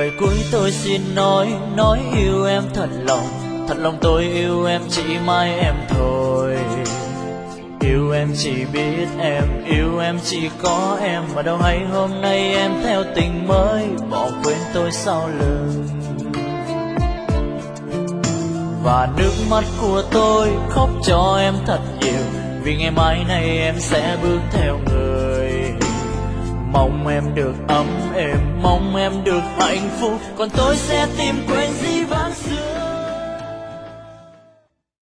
Lời cuối tôi xin nói yêu em thật lòng tôi yêu em chỉ mãi em thôi. Yêu em chỉ biết em, yêu em chỉ có em, mà đâu hay hôm nay em theo tình mới bỏ quên tôi sau lưng. Và nước mắt của tôi khóc cho em thật nhiều, vì ngày mai này em sẽ bước theo người. Mong em được ấm êm, mong em được hạnh phúc, còn tôi sẽ tìm quên dĩ vãng xưa.